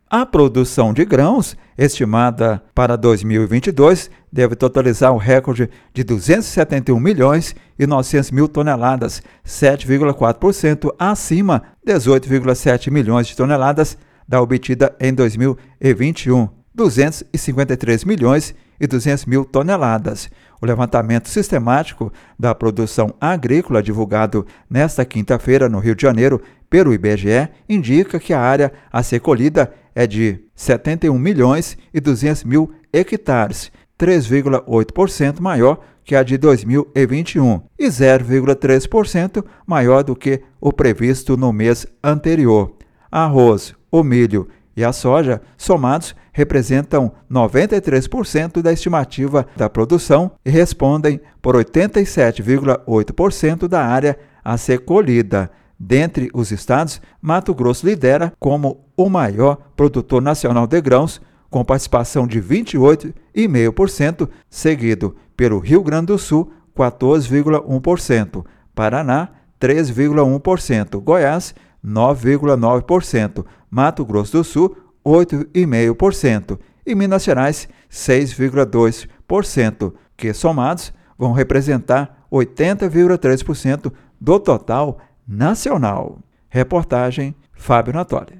A produção de grãos, estimada para 2022, deve totalizar o recorde de 271.900.000 toneladas, 7,4% acima de 18,7 milhões de toneladas da obtida em 2021, 253.200.000 toneladas. O levantamento sistemático da produção agrícola divulgado nesta quinta-feira no Rio de Janeiro pelo IBGE indica que a área a ser colhida é de 71.200.000 hectares, 3,8% maior que a de 2021 e 0,3% maior do que o previsto no mês anterior. Arroz, o milho e a soja, somados, representam 93% da estimativa da produção e respondem por 87,8% da área a ser colhida. Dentre os estados, Mato Grosso lidera como o maior produtor nacional de grãos, com participação de 28,5%, seguido pelo Rio Grande do Sul, 14,1%, Paraná, 3,1%, Goiás, 9,9%, Mato Grosso do Sul, 8,5% e Minas Gerais, 6,2%, que somados vão representar 80,3% do total nacional. Reportagem Fábio Natoli.